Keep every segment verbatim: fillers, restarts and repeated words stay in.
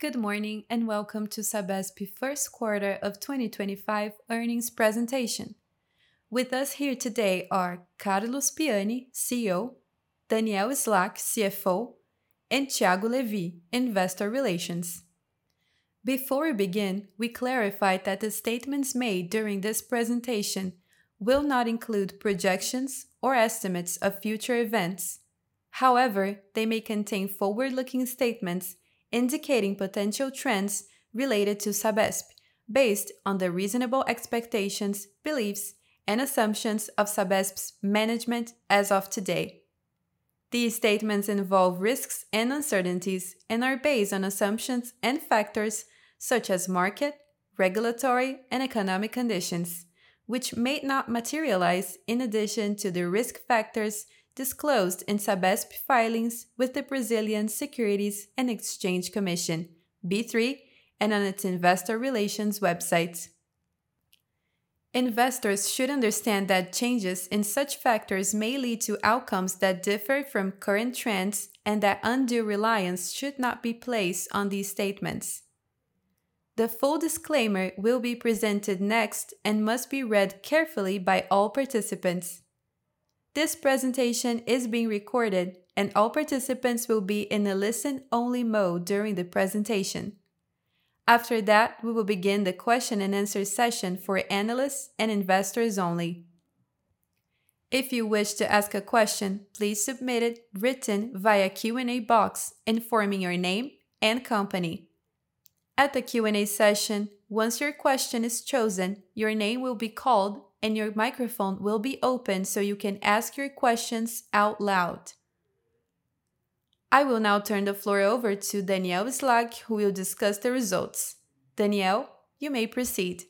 Good morning and welcome to Sabesp first quarter of twenty twenty-five earnings presentation. With us here today are Carlos Piani, C E O, Daniel Slack, C F O, and Thiago Levi, Investor Relations. Before we begin, we clarify that the statements made during this presentation will not include projections or estimates of future events. However, they may contain forward-looking statements indicating potential trends related to Sabesp based on the reasonable expectations, beliefs, and assumptions of Sabesp's management as of today. These statements involve risks and uncertainties and are based on assumptions and factors such as market, regulatory, and economic conditions, which may not materialize in addition to the risk factors disclosed in Sabesp filings with the Brazilian Securities and Exchange Commission, B three, and on its investor relations website. Investors should understand that changes in such factors may lead to outcomes that differ from current trends and that undue reliance should not be placed on these statements. The full disclaimer will be presented next and must be read carefully by all participants. This presentation is being recorded and all participants will be in a listen-only mode during the presentation. After that, we will begin the question and answer session for analysts and investors only. If you wish to ask a question, please submit it written via Q and A box informing your name and company. At the Q and A session, once your question is chosen, your name will be called and your microphone will be open so you can ask your questions out loud. I will now turn the floor over to Daniel Slack, who will discuss the results. Daniel, you may proceed.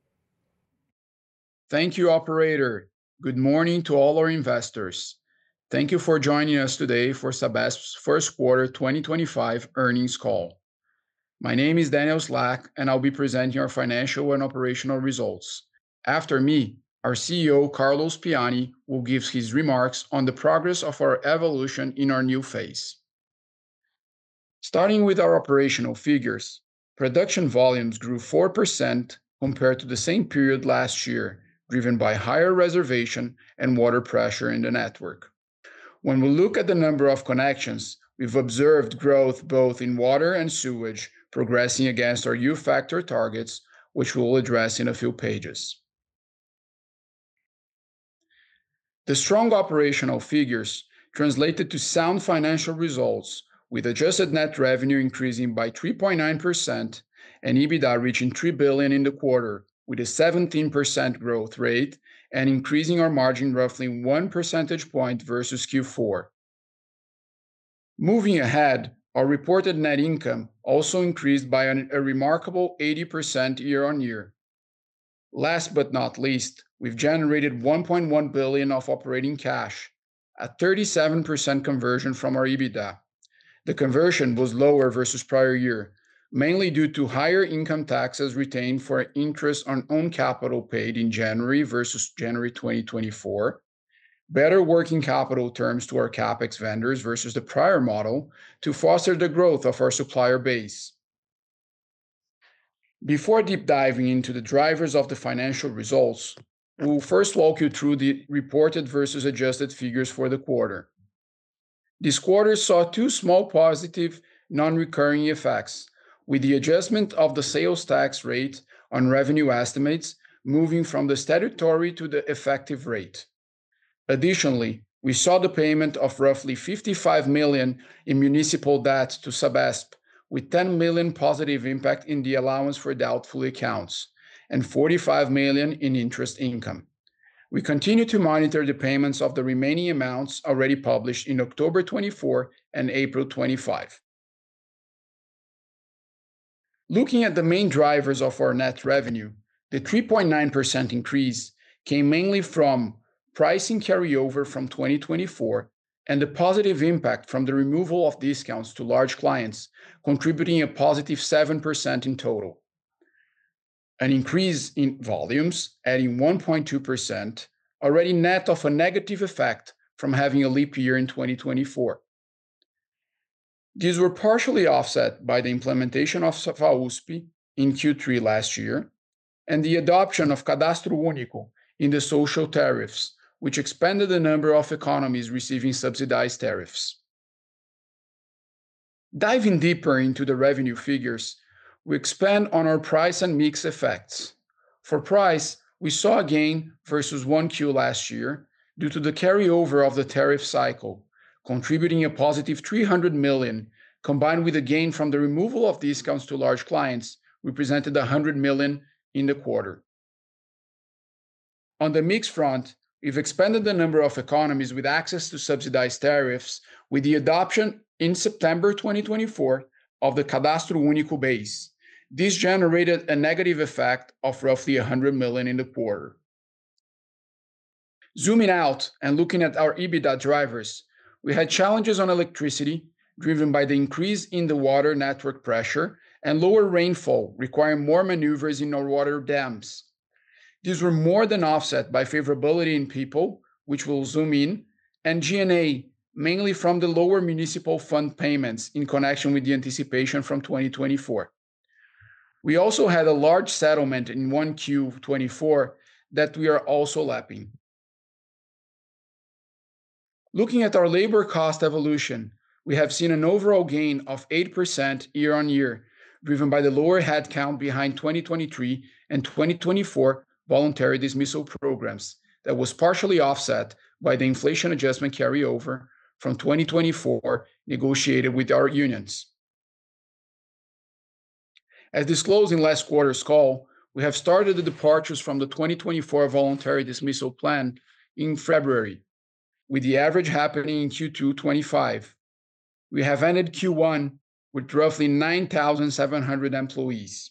Thank you, operator. Good morning to all our investors. Thank you for joining us today for Sabesp's first quarter twenty twenty-five earnings call. My name is Daniel Slack, and I'll be presenting our financial and operational results. After me, our C E O, Carlos Piani, will give his remarks on the progress of our evolution in our new phase. Starting with our operational figures, production volumes grew four percent compared to the same period last year, driven by higher reservation and water pressure in the network. When we look at the number of connections, we've observed growth both in water and sewage, progressing against our U factor targets, which we'll address in a few pages. The strong operational figures translated to sound financial results, with adjusted net revenue increasing by three point nine percent and EBITDA reaching three billion dollars in the quarter, with a seventeen percent growth rate and increasing our margin roughly one percentage point versus Q four. Moving ahead, our reported net income also increased by an, a remarkable eighty percent year-on-year. Last but not least, we've generated one point one billion dollars of operating cash, a thirty-seven percent conversion from our EBITDA. The conversion was lower versus prior year, mainly due to higher income taxes retained for interest on own capital paid in January versus January twenty twenty-four, better working capital terms to our CapEx vendors versus the prior model to foster the growth of our supplier base. Before deep diving into the drivers of the financial results, we'll first walk you through the reported versus adjusted figures for the quarter. This quarter saw two small positive non-recurring effects, with the adjustment of the sales tax rate on revenue estimates moving from the statutory to the effective rate. Additionally, we saw the payment of roughly fifty-five million dollars in municipal debt to Sabesp, with ten million dollars positive impact in the allowance for doubtful accounts and forty-five million dollars in interest income. We continue to monitor the payments of the remaining amounts already published in October twenty-four and April twenty-five. Looking at the main drivers of our net revenue, the three point nine percent increase came mainly from pricing carryover from twenty twenty-four and the positive impact from the removal of discounts to large clients, contributing a positive seven percent in total. An increase in volumes, adding one point two percent, already net of a negative effect from having a leap year in twenty twenty-four. These were partially offset by the implementation of FAUSP in Q three last year and the adoption of Cadastro Único in the social tariffs, which expanded the number of economies receiving subsidized tariffs. Diving deeper into the revenue figures, we expand on our price and mix effects. For price, we saw a gain versus one Q last year due to the carryover of the tariff cycle, contributing a positive three hundred million, combined with a gain from the removal of discounts to large clients, represented one hundred million in the quarter. On the mix front, we've expanded the number of economies with access to subsidized tariffs with the adoption in September twenty twenty-four of the Cadastro Único base. This generated a negative effect of roughly one hundred million in the quarter. Zooming out and looking at our EBITDA drivers, we had challenges on electricity driven by the increase in the water network pressure and lower rainfall requiring more maneuvers in our water dams. These were more than offset by favorability in people, which we'll zoom in, and G and A, mainly from the lower municipal fund payments in connection with the anticipation from twenty twenty-four. We also had a large settlement in one Q twenty-four that we are also lapping. Looking at our labor cost evolution, we have seen an overall gain of eight percent year on year, driven by the lower headcount behind twenty twenty-three and twenty twenty-four voluntary dismissal programs that was partially offset by the inflation adjustment carryover from twenty twenty-four negotiated with our unions. As disclosed in last quarter's call, we have started the departures from the twenty twenty-four voluntary dismissal plan in February, with the average happening in Q two twenty-five. We have ended Q one with roughly nine thousand seven hundred employees.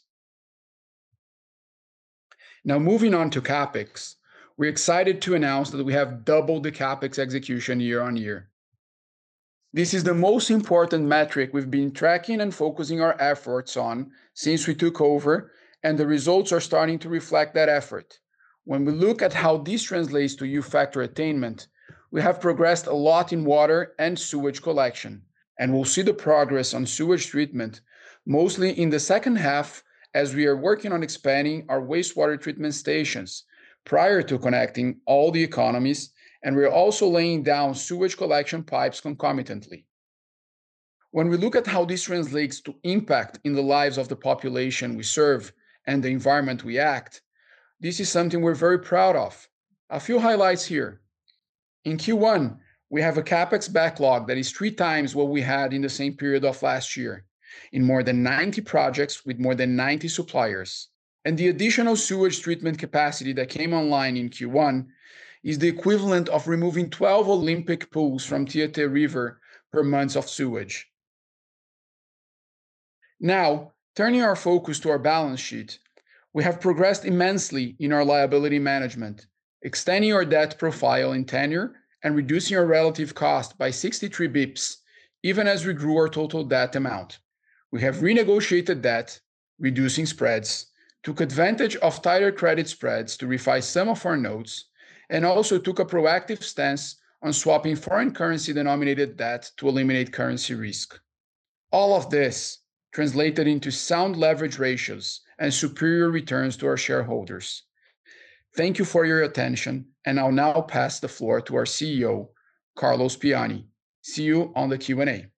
Now moving on to CapEx, we're excited to announce that we have doubled the CapEx execution year on year. This is the most important metric we've been tracking and focusing our efforts on since we took over, and the results are starting to reflect that effort. When we look at how this translates to U-factor attainment, we have progressed a lot in water and sewage collection, and we'll see the progress on sewage treatment mostly in the second half as we are working on expanding our wastewater treatment stations prior to connecting all the economies, and we're also laying down sewage collection pipes concomitantly. When we look at how this translates to impact in the lives of the population we serve and the environment we act, this is something we're very proud of. A few highlights here. In Q one, we have a CapEx backlog that is three times what we had in the same period of last year, in more than ninety projects with more than ninety suppliers. And the additional sewage treatment capacity that came online in Q one is the equivalent of removing twelve Olympic pools from Tietê River per month of sewage. Now, turning our focus to our balance sheet, we have progressed immensely in our liability management, extending our debt profile in tenure and reducing our relative cost by sixty-three basis points, even as we grew our total debt amount. We have renegotiated debt, reducing spreads, took advantage of tighter credit spreads to refi some of our notes, and also took a proactive stance on swapping foreign currency denominated debt to eliminate currency risk. All of this translated into sound leverage ratios and superior returns to our shareholders. Thank you for your attention, and I'll now pass the floor to our C E O, Carlos Piani. See you on the Q and A.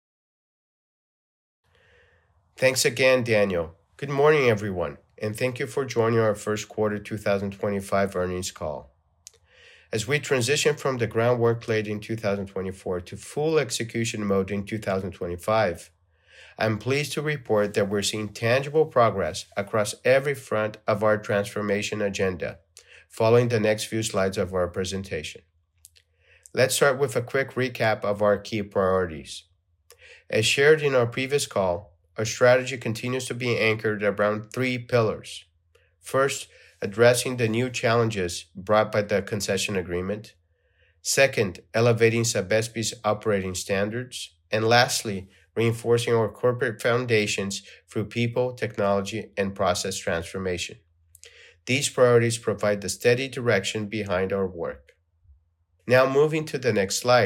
Thanks again, Daniel. Good morning, everyone, and thank you for joining our first quarter two thousand twenty-five earnings call. As we transition from the groundwork laid in two thousand twenty-four to full execution mode in two thousand twenty-five, I'm pleased to report that we're seeing tangible progress across every front of our transformation agenda, following the next few slides of our presentation. Let's start with a quick recap of our key priorities. As shared in our previous call, our strategy continues to be anchored around three pillars. First, addressing the new challenges brought by the concession agreement. Second, elevating Sabespe's operating standards. And lastly, reinforcing our corporate foundations through people, technology, and process transformation. These priorities provide the steady direction behind our work. Now moving to the next slide,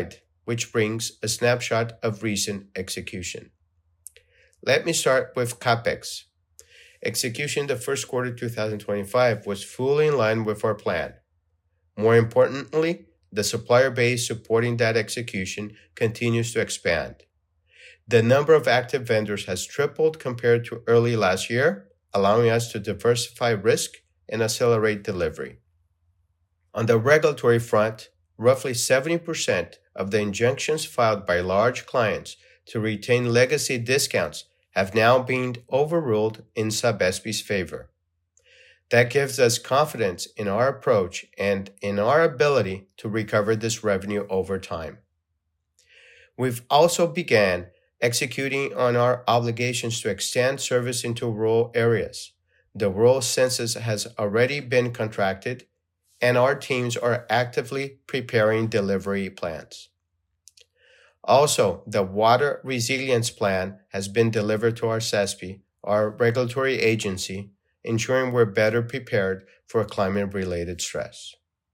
which brings a snapshot of recent execution. Let me start with CapEx. Execution in the first quarter twenty twenty-five was fully in line with our plan. More importantly, the supplier base supporting that execution continues to expand. The number of active vendors has tripled compared to early last year, allowing us to diversify risk and accelerate delivery. On the regulatory front, roughly seventy percent of the injunctions filed by large clients to retain legacy discounts have now been overruled in Sabespe's favor. That gives us confidence in our approach and in our ability to recover this revenue over time. We've also began executing on our obligations to extend service into rural areas. The rural census has already been contracted, and our teams are actively preparing delivery plans. Also, the Water Resilience Plan has been delivered to our SASP, our regulatory agency, ensuring we're better prepared for climate-related stress.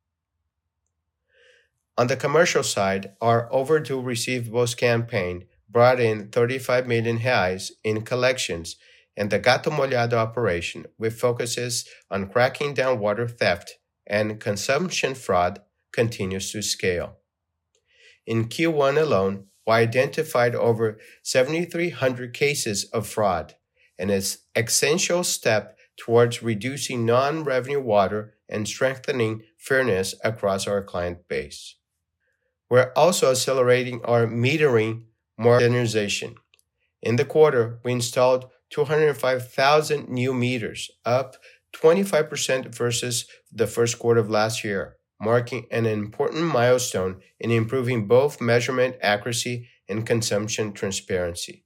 On the commercial side, our overdue receivables campaign brought in thirty-five million reais in collections, and the Gato Molhado operation, with focuses on cracking down water theft and consumption fraud, continues to scale. In Q one alone, we identified over seven thousand three hundred cases of fraud, and it's an essential step towards reducing non-revenue water and strengthening fairness across our client base. We're also accelerating our metering modernization. In the quarter, we installed two hundred five thousand new meters, up twenty-five percent versus the first quarter of last year, marking an important milestone in improving both measurement accuracy and consumption transparency.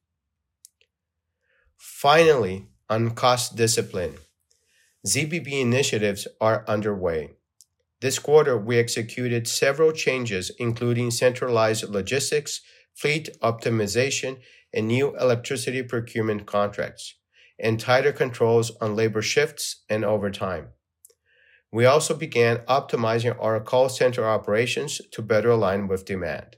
Finally, on cost discipline, Z B B initiatives are underway. This quarter, we executed several changes, including centralized logistics, fleet optimization, and new electricity procurement contracts, and tighter controls on labor shifts and overtime. We also began optimizing our call center operations to better align with demand.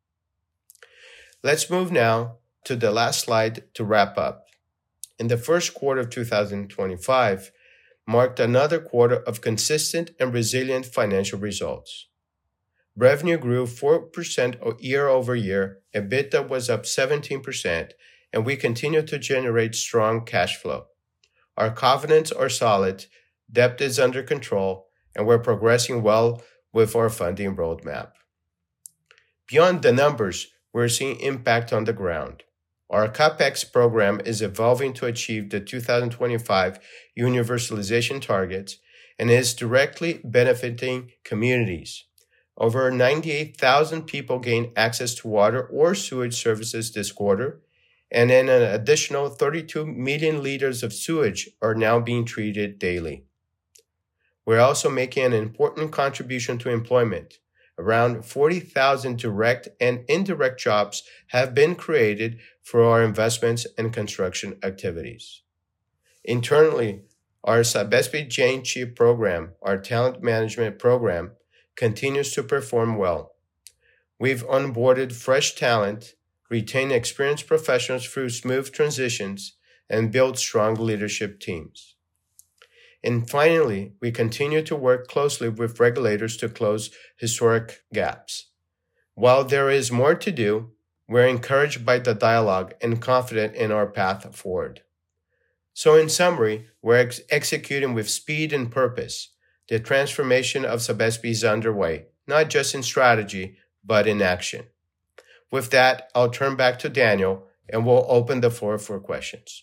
Let's move now to the last slide to wrap up. In the first quarter of two thousand twenty-five, marked another quarter of consistent and resilient financial results. Revenue grew four percent year over year, EBITDA was up seventeen percent, and we continue to generate strong cash flow. Our covenants are solid, debt is under control, and we're progressing well with our funding roadmap. Beyond the numbers, we're seeing impact on the ground. Our CapEx program is evolving to achieve the two thousand twenty-five universalization targets and is directly benefiting communities. Over ninety-eight thousand people gained access to water or sewage services this quarter, and then an additional thirty-two million liters of sewage are now being treated daily. We're also making an important contribution to employment. Around forty thousand direct and indirect jobs have been created for our investments and construction activities. Internally, our Sabesp Gente program, our talent management program, continues to perform well. We've onboarded fresh talent, retained experienced professionals through smooth transitions, and built strong leadership teams. And finally, we continue to work closely with regulators to close historic gaps. While there is more to do, we're encouraged by the dialogue and confident in our path forward. So in summary, we're ex- executing with speed and purpose. The transformation of Sabesp is underway, not just in strategy, but in action. With that, I'll turn back to Daniel, and we'll open the floor for questions.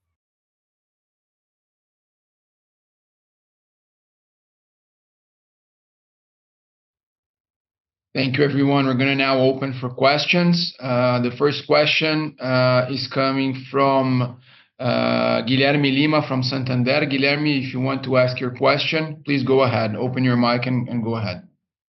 Thank you, everyone. We're going to now open for questions. Uh, the first question uh, is coming from uh, Guilherme Lima from Santander. Guilherme, if you want to ask your question, please go ahead. Open your mic and, and go ahead.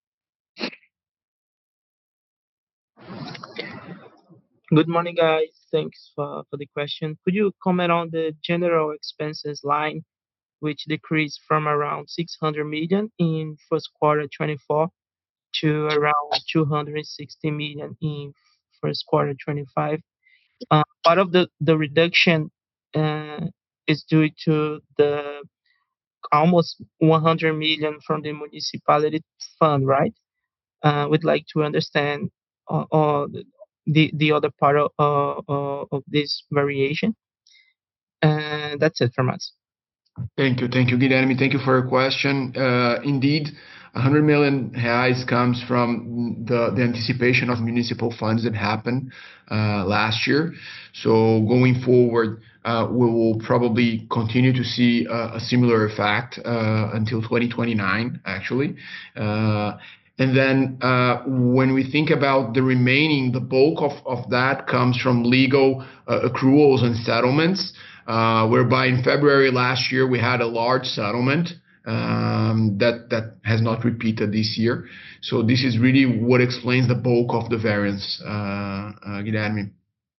Good morning, guys. Thanks for, for the question. Could you comment on the general expenses line, which decreased from around six hundred million in first quarter twenty-four to around two hundred sixty million in first quarter twenty-five. Uh, part of the the reduction uh, is due to the almost one hundred million from the municipality fund, right? Uh, we'd like to understand uh, uh, the the other part of, uh, uh, of this variation. And that's it from us. Thank you. Thank you, Guilherme. Thank you for your question. Uh, indeed, one hundred million reais comes from the, the anticipation of municipal funds that happened uh, last year. So going forward, uh, we will probably continue to see a, a similar effect uh, until twenty twenty-nine, actually. Uh, and then uh, when we think about the remaining, the bulk of, of that comes from legal uh, accruals and settlements. Uh, whereby in February last year we had a large settlement um, that that has not repeated this year. So this is really what explains the bulk of the variance, uh, uh, Guilherme.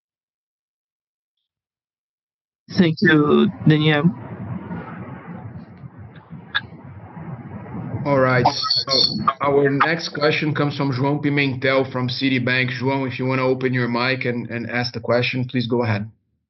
Thank you, Daniel. All right. So our next question comes from João Pimentel from Citibank. João, if you want to open your mic and, and ask the question, please go ahead.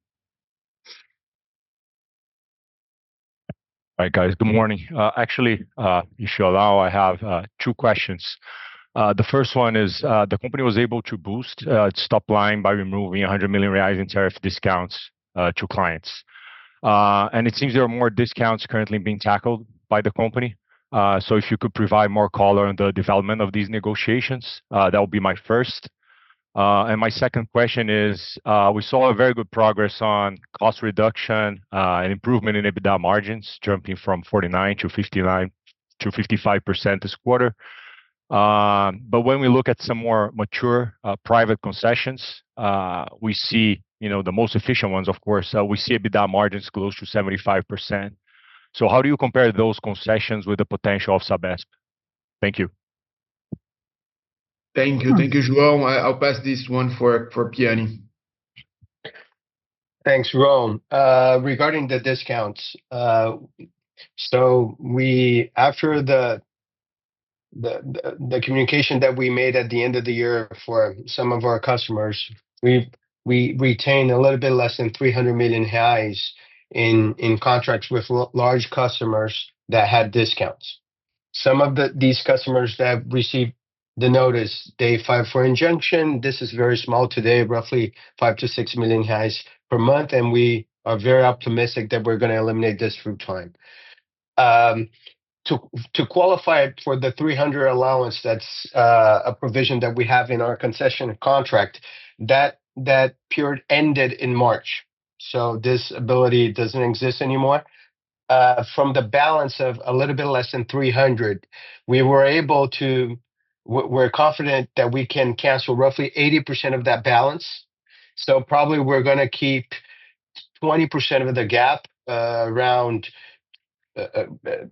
All right, guys, good morning. Uh, actually, uh, if you allow, I have uh, two questions. Uh, the first one is uh, the company was able to boost uh, its top line by removing one hundred million reais in tariff discounts uh, to clients. Uh, and it seems there are more discounts currently being tackled by the company. Uh, so if you could provide more color on the development of these negotiations, uh, that would be my first. Uh, and my second question is, uh, we saw a very good progress on cost reduction uh, and improvement in EBITDA margins, jumping from forty-nine to fifty-nine to fifty-five percent this quarter. Um, but when we look at some more mature uh, private concessions, uh, we see, you know, the most efficient ones, of course, uh, we see EBITDA margins close to seventy-five percent. So how do you compare those concessions with the potential of Sabesp? Thank you. Thank you. Thank you, João. I, I'll pass this one for, for Piani. Thanks, Ron. Uh, regarding the discounts, uh, so we after the, the the the communication that we made at the end of the year for some of our customers, we we retained a little bit less than three hundred million reais in in contracts with l- large customers that had discounts. Some of the these customers that received the notice, they filed for injunction. This is very small today, roughly five to six million reais per month, and we are very optimistic that we're going to eliminate this through time. Um, to to qualify for the three hundred allowance, that's uh, a provision that we have in our concession contract. That that period ended in March, so this ability doesn't exist anymore. Uh, from the balance of a little bit less than three hundred, we were able to, we're confident that we can cancel roughly eighty percent of that balance. So probably we're going to keep twenty percent of the gap, uh, around, uh, uh,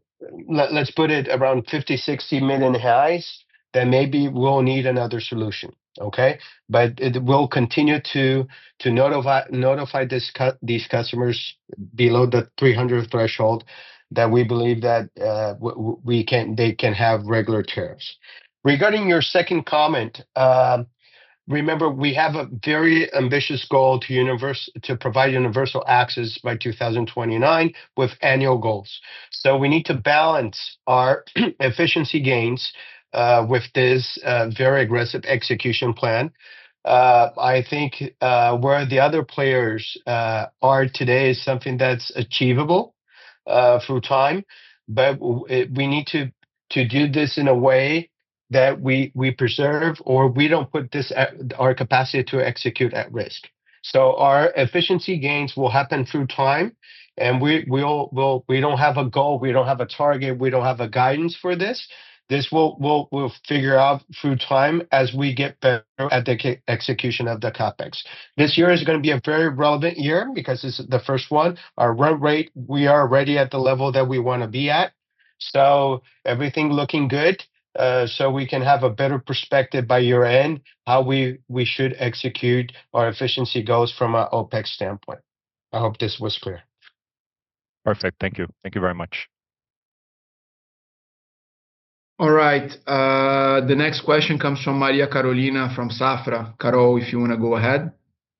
let, let's put it around fifty, sixty million reais. Then maybe we'll need another solution. Okay, but it will continue to to notify notify this cu- these customers below the three hundred threshold that we believe that uh, w- we can they can have regular tariffs. Regarding your second comment, um, remember we have a very ambitious goal to universe to provide universal access by two thousand twenty-nine with annual goals. So we need to balance our efficiency gains uh, with this uh, very aggressive execution plan. Uh, I think uh, where the other players uh, are today is something that's achievable uh, through time, but w- it, we need to to do this in a way that we we preserve or we don't put this at, our capacity to execute at risk. So our efficiency gains will happen through time, and we we'll, will we don't have a goal, we don't have a target, we don't have a guidance for this. This will will will figure out through time as we get better at the ca- execution of the capex. This year is going to be a very relevant year because this is the first one. Our run rate, we are already at the level that we want to be at. So everything looking good. Uh, so we can have a better perspective by year end how we we should execute our efficiency goals from an OPEX standpoint. I hope this was clear. Perfect. Thank you. Thank you very much. All right. Uh, the next question comes from Maria Carolina from Safra. Carol, if you want to go ahead.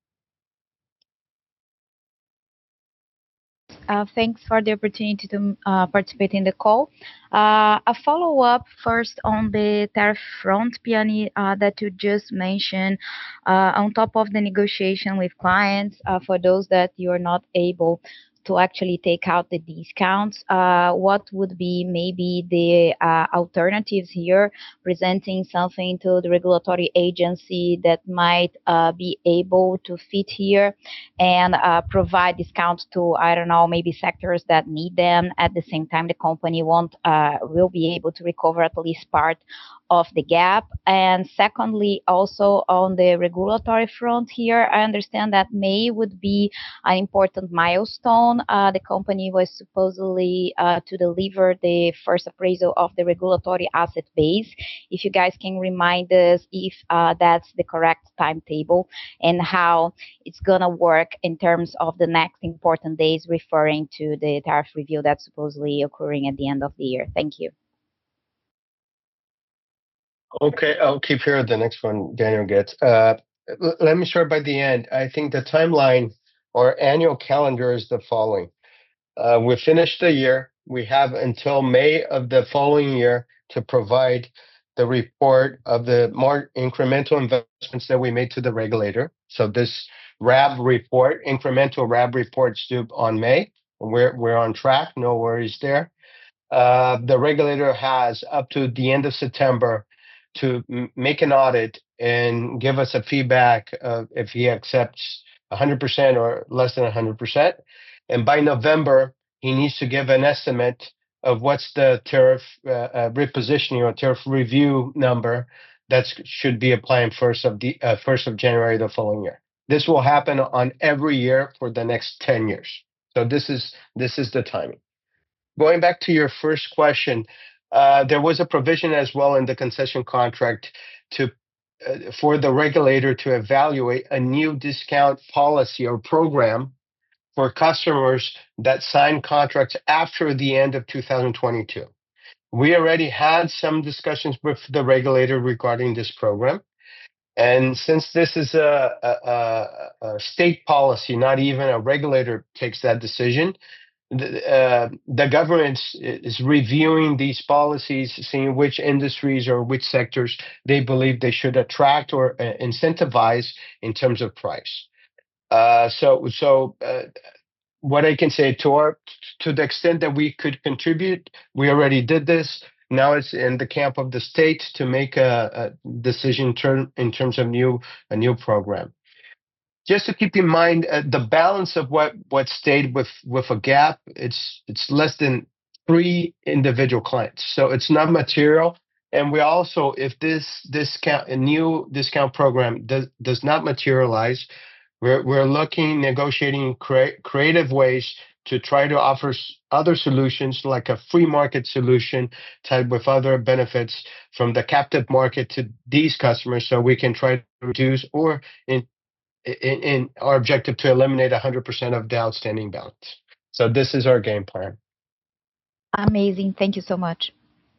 Uh, thanks for the opportunity to uh, participate in the call. Uh, a follow-up first on the tariff front, Piani, uh, that you just mentioned. Uh, on top of the negotiation with clients, uh, for those that you are not able to actually take out the discounts, uh, what would be maybe the uh, alternatives here, presenting something to the regulatory agency that might uh, be able to fit here and uh, provide discounts to, I don't know, maybe sectors that need them. At the same time, the company won't uh, will be able to recover at least part of the gap. And secondly, also on the regulatory front here, I understand that May would be an important milestone. Uh, the company was supposedly uh, to deliver the first appraisal of the regulatory asset base. If you guys can remind us if uh, that's the correct timetable and how it's going to work in terms of the next important days, referring to the tariff review that's supposedly occurring at the end of the year. Thank you. Okay, I'll keep here the next one Daniel gets. Uh, l- let me start by the end. I think the timeline or annual calendar is the following. Uh, we finished the year. We have until May of the following year to provide the report of the more incremental investments that we made to the regulator. So this R A B report, incremental R A B reports due on May. We're we're on track. No worries there. Uh, the regulator has up to the end of September to m- make an audit and give us a feedback of if he accepts one hundred percent or less than one hundred percent. And by November, he needs to give an estimate of what's the tariff uh, uh, repositioning or tariff review number that should be applying first of the uh, first of January the following year. This will happen on every year for the next ten years. So this is this is the timing. Going back to your first question, uh, there was a provision as well in the concession contract to uh, for the regulator to evaluate a new discount policy or program for customers that sign contracts after the end of two thousand twenty-two. We already had some discussions with the regulator regarding this program. And since this is a, a, a, a state policy, not even a regulator takes that decision, the, uh, the government is reviewing these policies, seeing which industries or which sectors they believe they should attract or uh, incentivize in terms of price. Uh, so, so uh, what I can say to our, to the extent that we could contribute, we already did this. Now it's in the camp of the state to make a, a decision term in terms of new a new program. Just to keep in mind, uh, the balance of what what stayed with with a gap, it's it's less than three individual clients, so it's not material. And we also, if this discount a new discount program does does not materialize, we're we're looking negotiating crea- creative ways to try to offer other solutions like a free market solution type with other benefits from the captive market to these customers, so we can try to reduce or in in, in our objective to eliminate one hundred percent of the outstanding balance. So this is our game plan. Amazing. Thank you so much.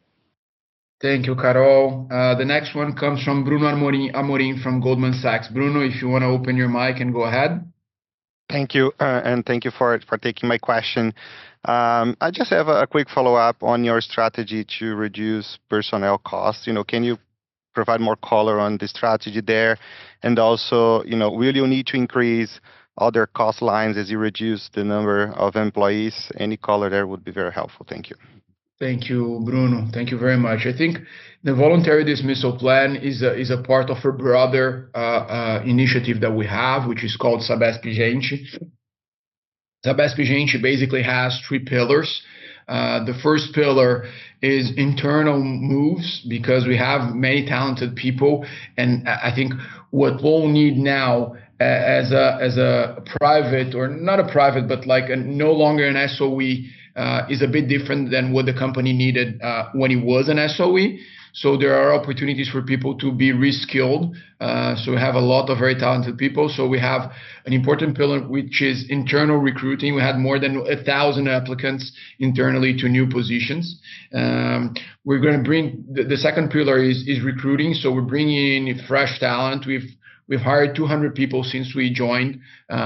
Thank you, Carol. Uh, the next one comes from Bruno Amorim, Amorim from Goldman Sachs. Bruno, if you want to open your mic and go ahead. Thank you, uh, and thank you for for taking my question. Um, I just have a, a quick follow-up on your strategy to reduce personnel costs. You know, can you provide more color on the strategy there? And also, you know, will you need to increase other cost lines as you reduce the number of employees? Any color there would be very helpful. Thank you. Thank you, Bruno. Thank you very much. I think the voluntary dismissal plan is a, is a part of a broader uh, uh, initiative that we have, which is called Sabesp Gente. Sabesp Gente basically has three pillars. Uh, the first pillar is internal moves, because we have many talented people, and I think what we'll need now uh, as a as a private, or not a private, but like a, no longer an S O E, uh, is a bit different than what the company needed uh, when it was an S O E. So there are opportunities for people to be reskilled. Uh, so we have a lot of very talented people. So we have an important pillar, which is internal recruiting. We had more than a thousand applicants internally to new positions. Um, we're going to bring, the, the second pillar is, is recruiting. So we're bringing in fresh talent. We've We've hired two hundred people since we joined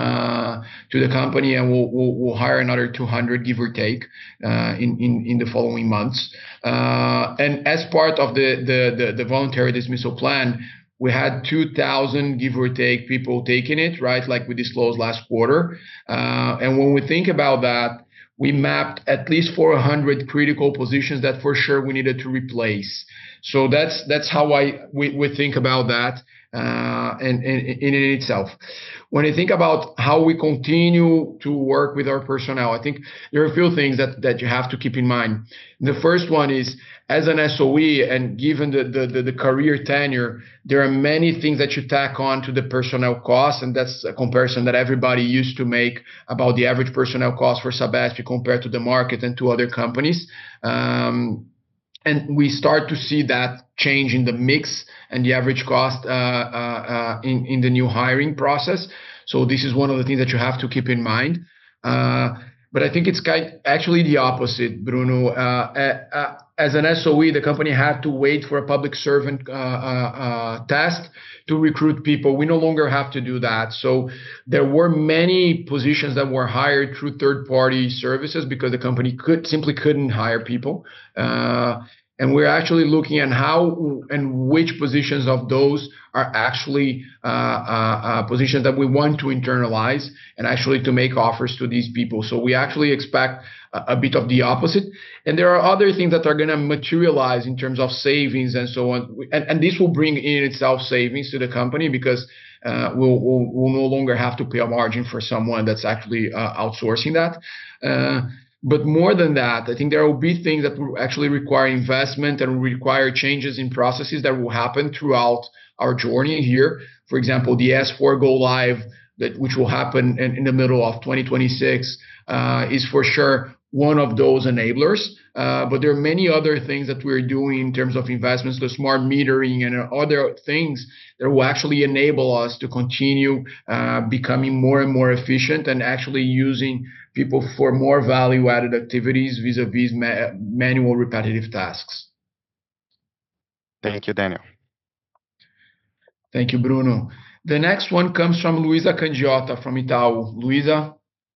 uh, to the company, and we'll, we'll, we'll hire another two hundred, give or take, uh, in, in, in the following months. Uh, and as part of the, the, the, the voluntary dismissal plan, we had two thousand, give or take, people taking it, right, like we disclosed last quarter. Uh, and when we think about that, we mapped at least four hundred critical positions that for sure we needed to replace. So that's that's how I we, we think about that. Uh, and, and in it itself. When I think about how we continue to work with our personnel, I think there are a few things that, that you have to keep in mind. The first one is, as an S O E, and given the, the, the, the career tenure, there are many things that you tack on to the personnel cost, and that's a comparison that everybody used to make about the average personnel cost for Sabesp compared to the market and to other companies. Um, And we start to see that change in the mix and the average cost uh, uh, uh, in, in the new hiring process. So this is one of the things that you have to keep in mind. Uh, but I think it's kind actually the opposite, Bruno. Uh, uh, as an S O E, the company had to wait for a public servant uh, uh, uh, test to recruit people. We no longer have to do that. So there were many positions that were hired through third-party services because the company could simply couldn't hire people. Uh, And we're actually looking at how and which positions of those are actually uh, uh, uh, positions that we want to internalize and actually to make offers to these people. So we actually expect a, a bit of the opposite. And there are other things that are going to materialize in terms of savings and so on. And, and this will bring in itself savings to the company because uh, we'll, we'll, we'll no longer have to pay a margin for someone that's actually uh, outsourcing that. Uh, But more than that, I think there will be things that will actually require investment and require changes in processes that will happen throughout our journey here. For example, the S four Go Live, that which will happen in, in the middle of twenty twenty-six, uh, is for sure one of those enablers. Uh, but there are many other things that we're doing in terms of investments, the smart metering and other things that will actually enable us to continue uh, becoming more and more efficient and actually using people for more value-added activities vis-a-vis ma- manual repetitive tasks. Thank you, Daniel. Thank you, Bruno. The next one comes from Luisa Candiota from Itaú. Luisa?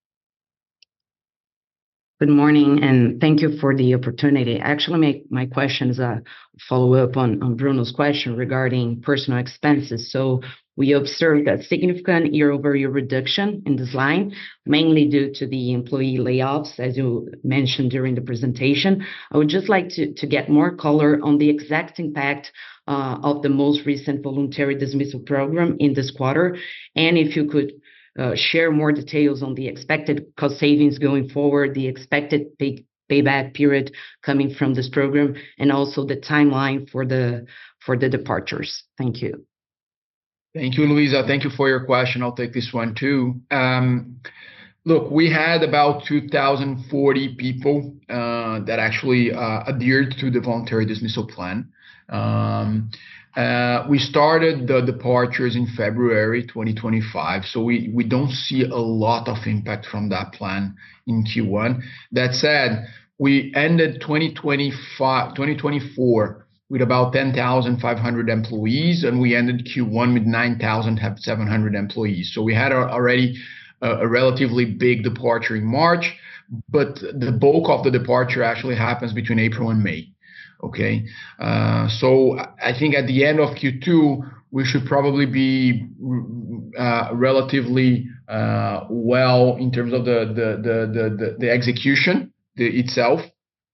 Good morning, and thank you for the opportunity. Actually, my, my question is a follow-up on, on Bruno's question regarding personal expenses. So we observed a significant year-over-year reduction in this line, mainly due to the employee layoffs, as you mentioned during the presentation. I would just like to, to get more color on the exact impact uh, of the most recent voluntary dismissal program in this quarter, and if you could Uh, share more details on the expected cost savings going forward, the expected pay, payback period coming from this program, and also the timeline for the for the departures. Thank you. Thank you, Luisa. Thank you for your question. I'll take this one too. Um, look, we had about two thousand forty people uh, that actually uh, adhered to the voluntary dismissal plan. Um, Uh, we started the departures in February twenty twenty-five, so we, we don't see a lot of impact from that plan in Q one. That said, we ended twenty twenty-five, twenty twenty-four with about ten thousand five hundred employees, and we ended Q one with nine thousand seven hundred employees. So we had a, already a, a relatively big departure in March, but the bulk of the departure actually happens between April and May. Okay, uh, so I think at the end of Q two, we should probably be uh, relatively uh, well in terms of the the the the, the execution the, itself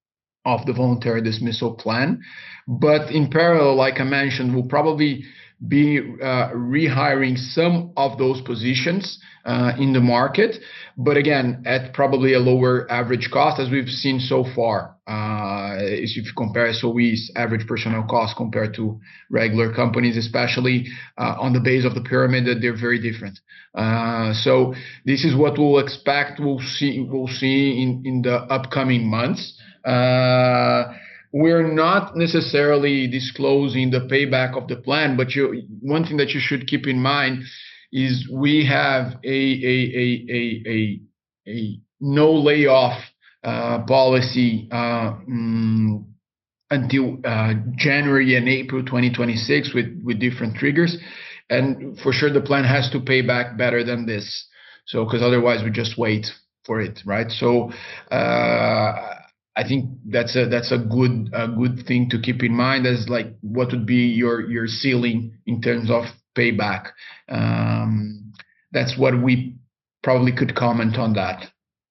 of the voluntary dismissal plan. But in parallel, like I mentioned, we'll probably be uh, rehiring some of those positions uh, in the market, but again, at probably a lower average cost as we've seen so far. Uh, if you compare S O E's average personnel cost compared to regular companies, especially uh, on the base of the pyramid, that they're very different. Uh, so this is what we'll expect. We'll see. We'll see in in the upcoming months. Uh, we're not necessarily disclosing the payback of the plan, but you, one thing that you should keep in mind is we have a a a a a, a no layoff uh, policy uh, mm, until uh, January and April twenty twenty-six with with different triggers, and for sure the plan has to pay back better than this. So because otherwise we just wait for it, right? So. Uh, I think that's a that's a good a good thing to keep in mind as like what would be your your ceiling in terms of payback. Um, that's what we probably could comment on that.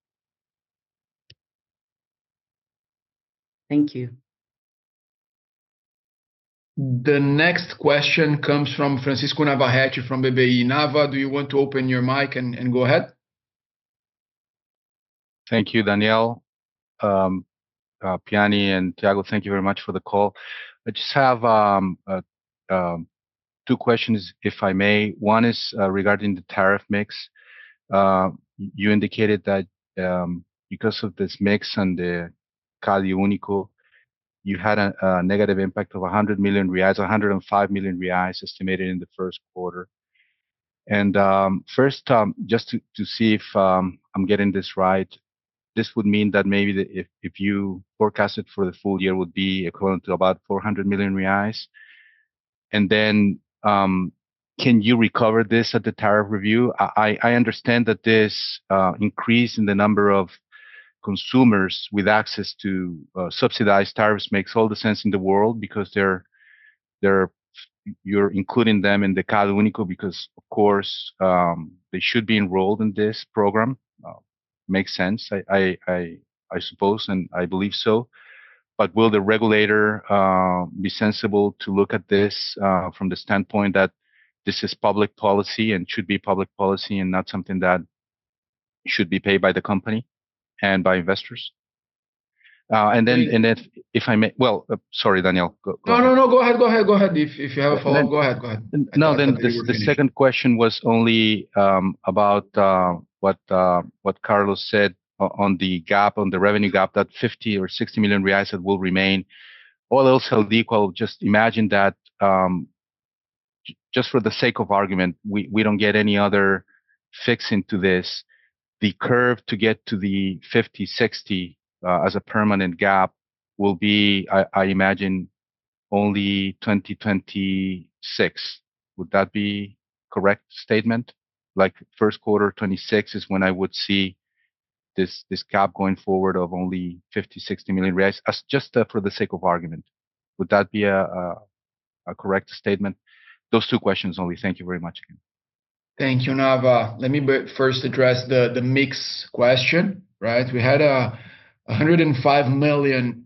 Thank you. The next question comes from Francisco Navarrete from B B I. Nava, do you want to open your mic and, and go ahead? Thank you, Daniel. Um, Uh, Piani and Thiago, thank you very much for the call. I just have um, uh, um, two questions, if I may. One is uh, regarding the tariff mix. Uh, you indicated that um, because of this mix and the CADE Único, you had a, a negative impact of one hundred million reais, one hundred five million reais estimated in the first quarter. And um, first, um, just to, to see if um, I'm getting this right, this would mean that maybe the, if, if you forecasted for the full year would be equivalent to about four hundred million reais. And then um, can you recover this at the tariff review? I, I understand that this uh, increase in the number of consumers with access to uh, subsidized tariffs makes all the sense in the world because they're, they're you're including them in the CADE Único because, of course, um, they should be enrolled in this program. Uh, Makes sense, I, I, I, I suppose, and I believe so. But will the regulator uh, be sensible to look at this uh, from the standpoint that this is public policy and should be public policy and not something that should be paid by the company and by investors? Uh, and then, and if, if I may, well, uh, sorry, Daniel. Go, go no, ahead. no, no, go ahead, go ahead, go ahead. If, if you have a follow-up, go ahead, go ahead. I No, thought, then thought this, the finished. second question was only um, about uh, what uh, what Carlos said on the gap, on the revenue gap, that fifty or sixty million reais that will remain. All else held equal, just imagine that um, just for the sake of argument, we, we don't get any other fix into this. The curve to get to the fifty, sixty uh, as a permanent gap will be, I, I imagine, only twenty twenty-six. Would that be correct statement? Like first quarter twenty-six is when I would see this this gap going forward of only fifty, sixty million reais, as just uh, for the sake of argument. Would that be a, a, a correct statement? Those two questions only. Thank you very much again. Thank you, Nava. Let me first address the, the mix question, right? We had a one hundred five million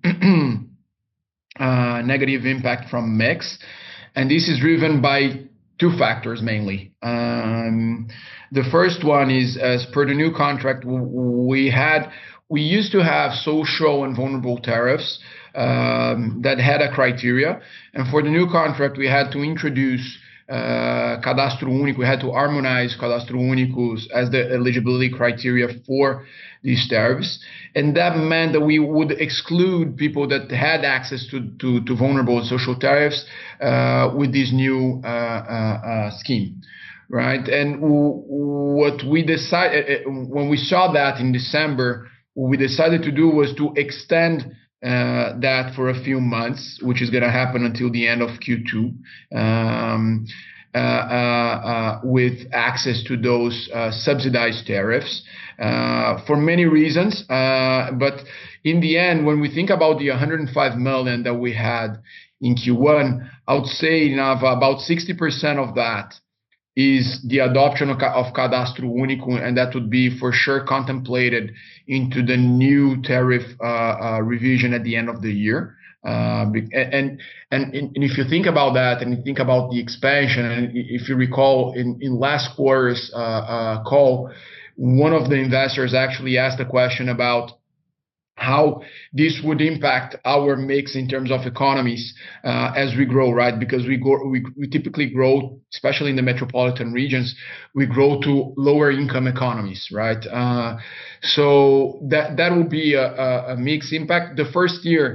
uh, negative impact from mix, and this is driven by two factors mainly. Um, the first one is, as per the new contract, we had we used to have social and vulnerable tariffs um, that had a criteria, and for the new contract, we had to introduce uh, Cadastro Único. We had to harmonize Cadastro Únicos as the eligibility criteria for these tariffs, and that meant that we would exclude people that had access to to, to vulnerable social tariffs uh, with this new uh, uh, uh, scheme. Right, and w- what we decided when we saw that in December, what we decided to do was to extend uh, that for a few months, which is going to happen until the end of Q two, um, uh, uh, uh, with access to those uh, subsidized tariffs uh, for many reasons. Uh, but in the end, when we think about the one hundred five million that we had in Q one, I would say Nava, about sixty percent of that is the adoption of, of Cadastro Único, and that would be for sure contemplated into the new tariff uh, uh, revision at the end of the year. Uh, and, and and if you think about that, and you think about the expansion, and if you recall in, in last quarter's uh, uh, call, one of the investors actually asked a question about how this would impact our mix in terms of economies uh, as we grow, right? Because we go, we, we typically grow, especially in the metropolitan regions, we grow to lower income economies, right? Uh, so that that will be a, a, a mixed impact. The first year,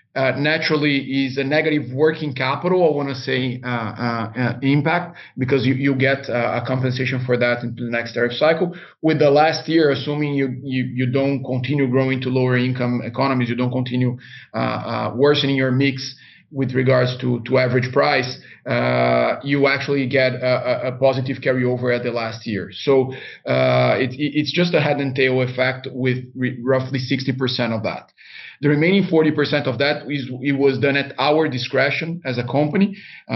uh, naturally is a negative working capital, I want to say, uh, uh, uh, impact, because you, you get uh, a compensation for that into the next tariff cycle. With the last year, assuming you, you, you don't continue growing to lower income economies, you don't continue uh, uh, worsening your mix with regards to, to average price, uh, you actually get a, a positive carryover at the last year. So uh, it, it's just a head and tail effect with re- roughly sixty percent of that. The remaining forty percent of that is it was done at our discretion as a company,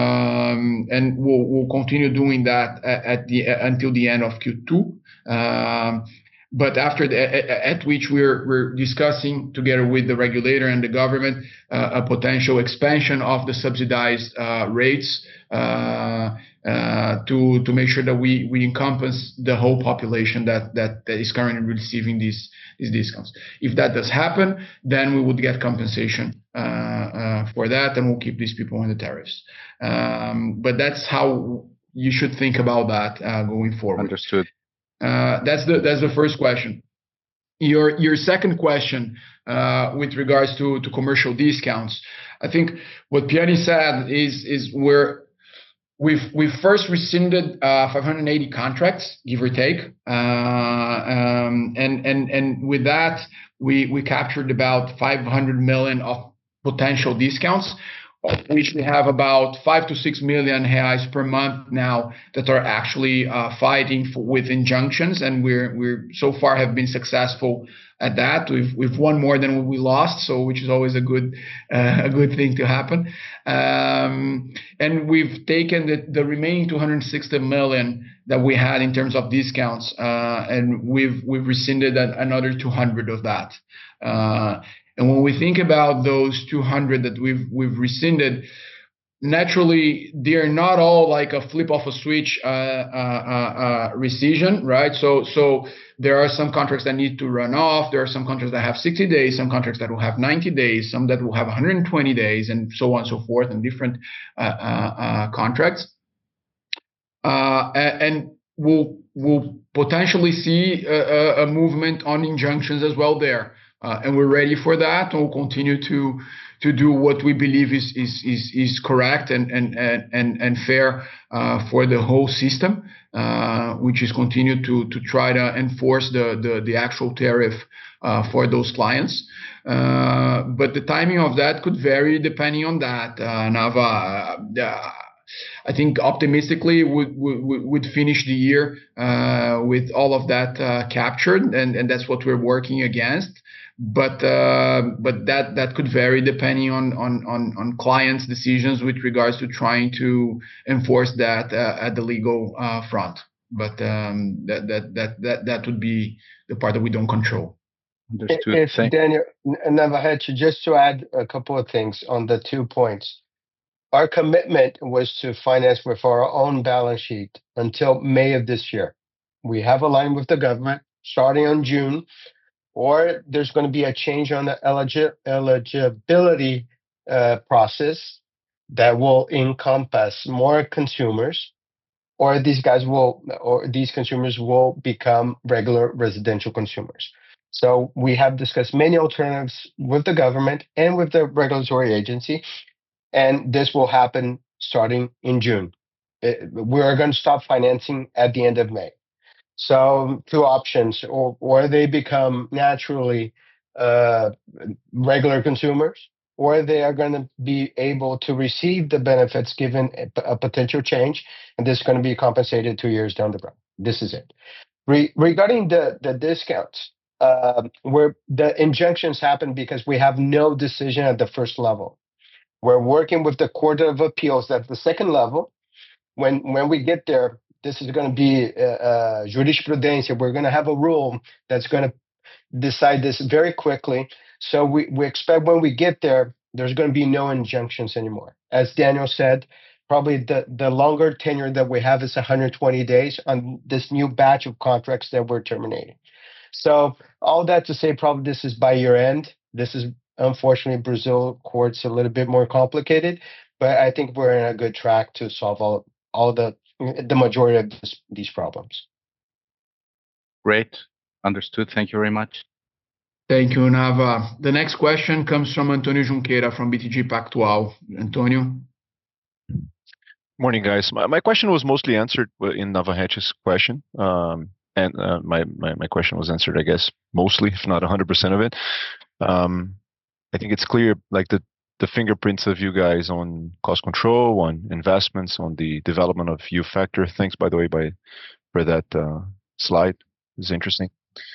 um, and we'll, we'll continue doing that at, at the until the end of Q two. Um, But after the, at which we're we're discussing together with the regulator and the government uh, a potential expansion of the subsidized uh, rates uh, uh, to to make sure that we we encompass the whole population that that, that is currently receiving these these discounts. If that does happen, then we would get compensation uh, uh, for that, and we'll keep these people on the tariffs. Um, but that's how you should think about that uh, going forward. Understood. Uh, that's the that's the first question. Your your second question uh, with regards to, to commercial discounts, I think what Piani said is is we're we've we've first rescinded uh, five hundred eighty contracts, give or take, uh, um, and and and with that we we captured about five hundred million of potential discounts, of which we have about five to six million reais per month now that are actually uh, fighting for, with injunctions, and we're we're so far have been successful at that. We've we've won more than what we lost, so which is always a good uh, a good thing to happen. Um, and we've taken the, the remaining two hundred sixty million that we had in terms of discounts, uh, and we've we've rescinded an, another two hundred of that. Uh, And when we think about those two hundred that we've we've rescinded, naturally they're not all like a flip of a switch uh, uh, uh, rescission, right? So so there are some contracts that need to run off. There are some contracts that have sixty days, some contracts that will have ninety days, some that will have one hundred twenty days, and so on and so forth, and different uh, uh, uh, contracts. Uh, and we'll we'll potentially see a, a movement on injunctions as well there. Uh, and we're ready for that, and we'll continue to to do what we believe is is is, is correct and and and and fair uh, for the whole system, uh, which is continue to to try to enforce the the, the actual tariff uh, for those clients. Uh, but the timing of that could vary depending on that. Uh, Nava, uh, I think optimistically would would would finish the year uh, with all of that uh, captured, and and that's what we're working against. But uh, but that that could vary depending on on on, on clients' decisions with regards to trying to enforce that uh, at the legal uh, front. But um, that, that that that that would be the part that we don't control. Understood. If Thank- Daniel Navahechi, just to add a couple of things on the two points. Our commitment was to finance with our own balance sheet until May of this year. We have aligned with the government starting on June, or there's going to be a change on the eligi- eligibility uh, process that will encompass more consumers, or these guys will, or these consumers will become regular residential consumers. So we have discussed many alternatives with the government and with the regulatory agency. And this will happen starting in June. It, we are going to stop financing at the end of May. So two options, or, or they become naturally uh, regular consumers, or they are going to be able to receive the benefits given a, a potential change, and this is going to be compensated two years down the road. This is it. Re, regarding the, the discounts, uh, where the injunctions happen because we have no decision at the first level. We're working with the Court of Appeals at the second level. When when we get there, this is going to be uh, uh, jurisprudência. We're going to have a rule that's going to decide this very quickly. So we, we expect when we get there, there's going to be no injunctions anymore. As Daniel said, probably the, the longer tenure that we have is one hundred twenty days on this new batch of contracts that we're terminating. So all that to say, probably this is by year end. This is unfortunately, Brazil courts a little bit more complicated, but I think we're in a good track to solve all all the the majority of this, these problems. Great, understood. Thank you very much. Thank you, Nava. The next question comes from Antonio Junqueira from B T G Pactual. Antonio? Morning, guys. My, my question was mostly answered in Navahetch's question. Um, and uh, my, my, my question was answered, I guess, mostly, if not one hundred percent of it. Um, I think it's clear, like the, the fingerprints of you guys on cost control, on investments, on the development of U-Factor. Thanks, by the way, by for that uh, slide. It's interesting.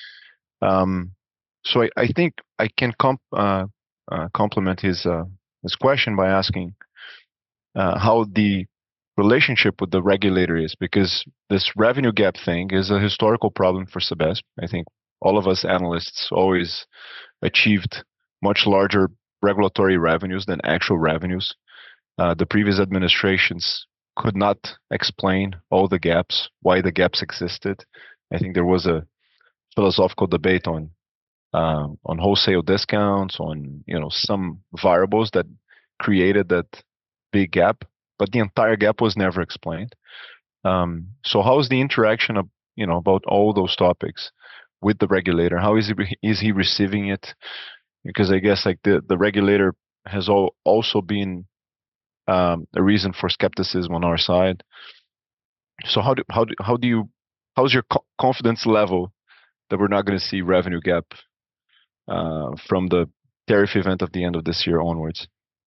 Um, so I, I think I can comp, uh, uh, complement his uh, his question by asking uh, how the relationship with the regulator is, because this revenue gap thing is a historical problem for Sabesp. I think all of us analysts always achieved much larger regulatory revenues than actual revenues. Uh, the previous administrations could not explain all the gaps, why the gaps existed. I think there was a philosophical debate on uh, on wholesale discounts, on you know some variables that created that big gap, but the entire gap was never explained. Um, so how is the interaction of you know about all those topics with the regulator? How is he is he receiving it? Because I guess like the the regulator has all, also been um, a reason for skepticism on our side. So how do how do how do you how's your co confidence level that we're not going to see revenue gap uh, from the tariff event of the end of this year onwards?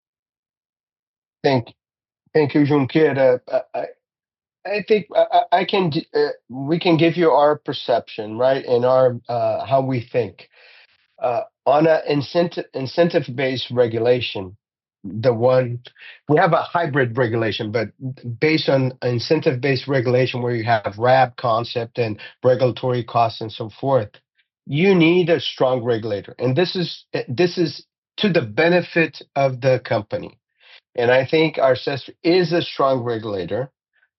Thank, thank you, Junqueira. I, I think I, I can. Uh, we can give you our perception, right, and our uh, how we think uh, on an incentive incentive based regulation. The one we have a hybrid regulation, but based on incentive based regulation where you have R A B concept and regulatory costs and so forth, you need a strong regulator, and this is this is to the benefit of the company. And I think our S E S is a strong regulator,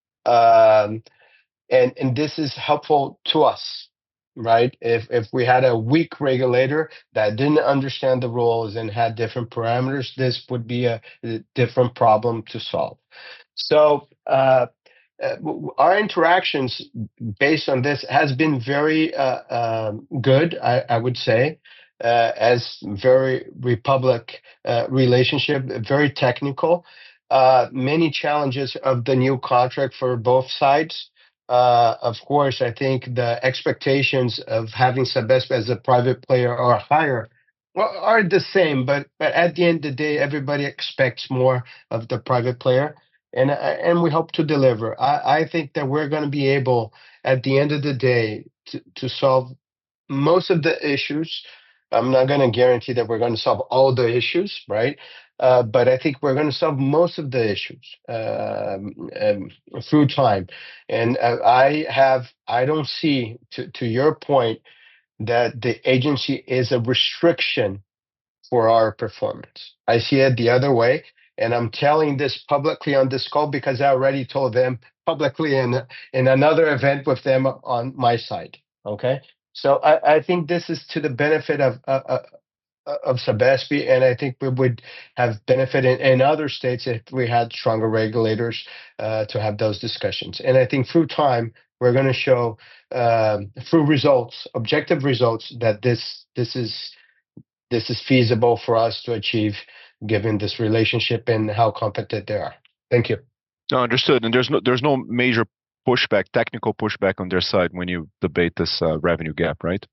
um, and and this is helpful to us. Right? If if we had a weak regulator that didn't understand the rules and had different parameters, this would be a, a different problem to solve. So uh, uh, our interactions based on this has been very uh, uh, good, I, I would say, uh, as very Republic uh, relationship, very technical. Uh, many challenges of the new contract for both sides. Uh, of course, I think the expectations of having Sabesp as a private player are higher, well, are the same, but, but at the end of the day, everybody expects more of the private player, and and we hope to deliver. I, I think that we're going to be able, at the end of the day, to, to solve most of the issues. I'm not going to guarantee that we're going to solve all the issues, right? Uh, but I think we're going to solve most of the issues um, um, through time. And uh, I have, I don't see, to, to your point, that the agency is a restriction for our performance. I see it the other way. And I'm telling this publicly on this call because I already told them publicly in, in another event with them on my side. Okay. So I, I think this is to the benefit of, uh, of Sabesp, and I think we would have benefited in other states if we had stronger regulators uh, to have those discussions. And I think through time, we're going to show um, through results, objective results, that this this is this is feasible for us to achieve, given this relationship and how competent they are. Thank you. No, understood. And there's no there's no major pushback, technical pushback on their side when you debate this uh, revenue gap, right?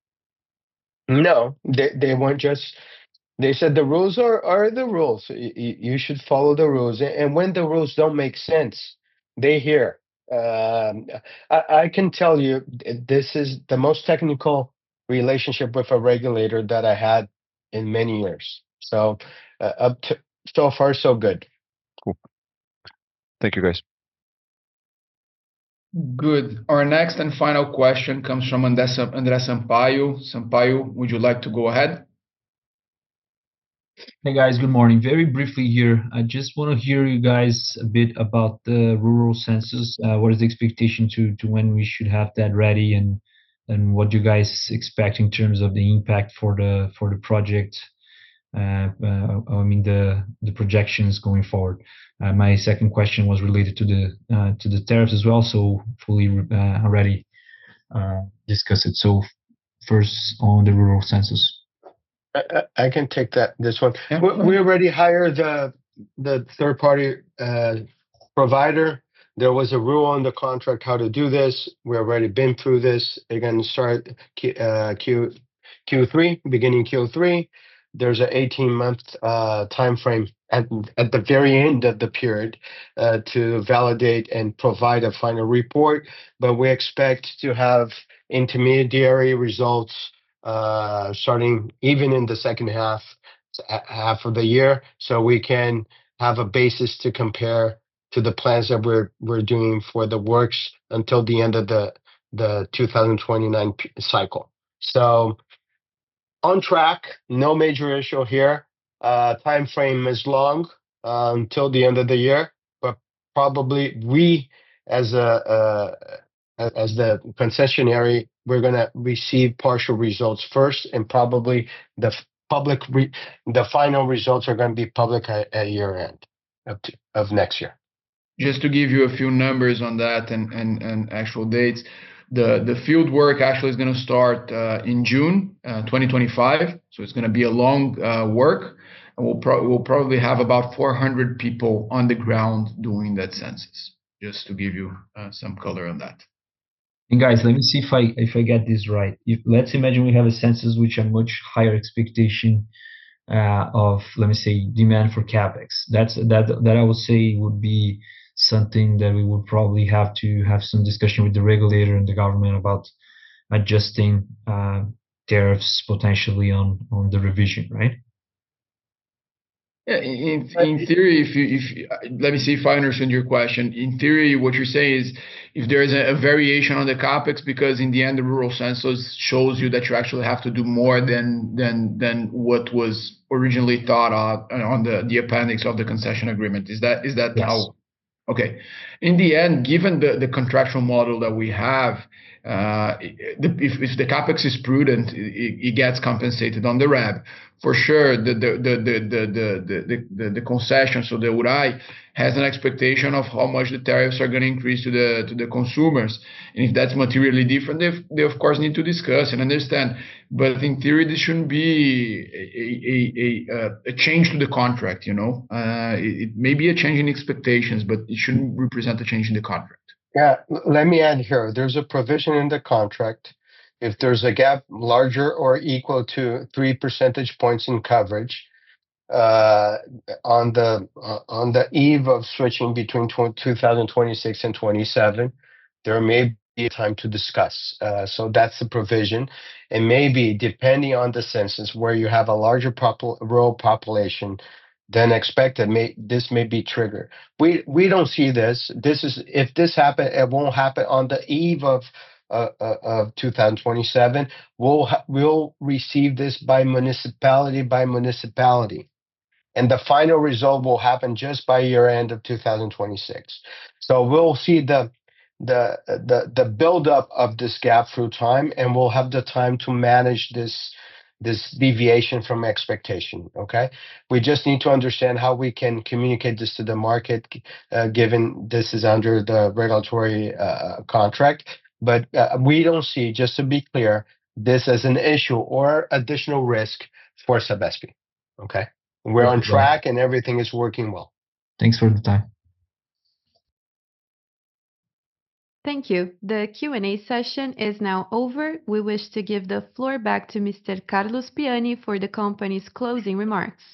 No, they they weren't just. They said the rules are are the rules. You, you should follow the rules, and when the rules don't make sense, they hear. Um, I, I can tell you, this is the most technical relationship with a regulator that I had in many years. So uh, up to so far, so good. Cool. Thank you, guys. Good. Our next and final question comes from André Sampaio. Sampaio, would you like to go ahead? Hey guys, good morning. Very briefly here, I just want to hear you guys a bit about the rural census. Uh, what is the expectation to to when we should have that ready, and and what do you guys expect in terms of the impact for the for the project? Uh, uh, I mean the the projections going forward. Uh, my second question was related to the uh, to the tariffs as well, so fully uh, already uh, discussed it. So first on the rural census. I, I I can take that, this one. Yeah, We, go ahead. we already hired the, the third party, uh, provider. There was a rule on the contract how to do this. We already been through this. They're gonna start Q, uh, Q, Q3, beginning Q three. There's an eighteen month, uh, timeframe at, at the very end of the period, uh, to validate and provide a final report. But we expect to have intermediary results, uh, starting even in the second half, h- half of the year, so we can have a basis to compare to the plans that we're we're doing for the works until the end of the the two thousand twenty-nine p- cycle. So on track, no major issue here. Uh, time frame is long, uh, until the end of the year, but probably we as a uh, a- as the concessionary, we're gonna receive partial results first, and probably the f- public re- the final results are gonna be public at, at year end of, t- of next year. Just to give you a few numbers on that and, and, and actual dates, the, the field work actually is going to start uh, in June uh, twenty twenty-five. So it's going to be a long uh, work. And we'll, pro- we'll probably have about four hundred people on the ground doing that census, just to give you uh, some color on that. And guys, let me see if I if I get this right. If let's imagine we have a census which a much higher expectation uh, of, let me say, demand for capex. That's that that I would say would be something that we would probably have to have some discussion with the regulator and the government about adjusting uh, tariffs potentially on on the revision, right? Yeah, in in theory, if you if let me see if I understand your question. In theory, what you're saying is if there is a, a variation on the capex, because in the end the rural census shows you that you actually have to do more than than than what was originally thought of on the the appendix of the concession agreement. Is that is that Yes. how? Okay. In the end, given the, the contractual model that we have, uh, the, if, if the capex is prudent, it, it gets compensated on the R A B. For sure, the the the the the the the, the, the concession, so the U R A I, has an expectation of how much the tariffs are going to increase to the to the consumers. And if that's materially different, they, they of course need to discuss and understand. But in theory, this shouldn't be a a, a, a change to the contract. You know, uh, it, it may be a change in expectations, but it shouldn't represent a change in the contract. Yeah, l- let me add here. There's a provision in the contract. If there's a gap larger or equal to three percentage points in coverage, uh, on the uh, on the eve of switching between tw- two thousand twenty-six and twenty-seven, there may be a time to discuss. Uh, so that's the provision, and maybe depending on the census, where you have a larger popul- rural population than expected, may this may be triggered. We we don't see this. This is if this happen, it won't happen on the eve of. Uh, uh, of two thousand twenty-seven, we'll ha- we'll receive this by municipality by municipality, and the final result will happen just by year end of two thousand twenty-six. So we'll see the the the the buildup of this gap through time, and we'll have the time to manage this this deviation from expectation. Okay, we just need to understand how we can communicate this to the market, uh, given this is under the regulatory uh, contract. But uh, we don't see, just to be clear, this as an issue or additional risk for Sabespi. Okay. We're on Perfect, Brian. track and everything is working well. Thanks for the time. Thank you. The Q and A session is now over. We wish to give the floor back to Mister Carlos Piani for the company's closing remarks.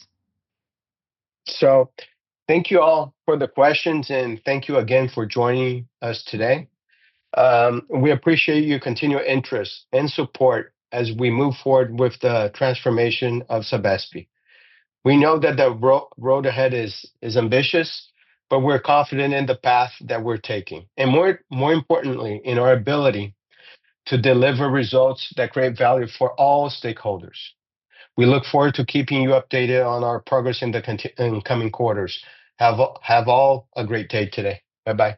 So thank you all for the questions, and thank you again for joining us today. Um, we appreciate your continued interest and support as we move forward with the transformation of Sabespi. We know that the ro- road ahead is, is ambitious, but we're confident in the path that we're taking. And more, more importantly, in our ability to deliver results that create value for all stakeholders. We look forward to keeping you updated on our progress in the conti- in coming quarters. Have, have all a great day today. Bye-bye.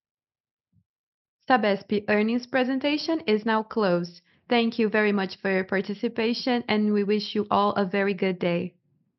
Sabesp earnings presentation is now closed. Thank you very much for your participation, and we wish you all a very good day.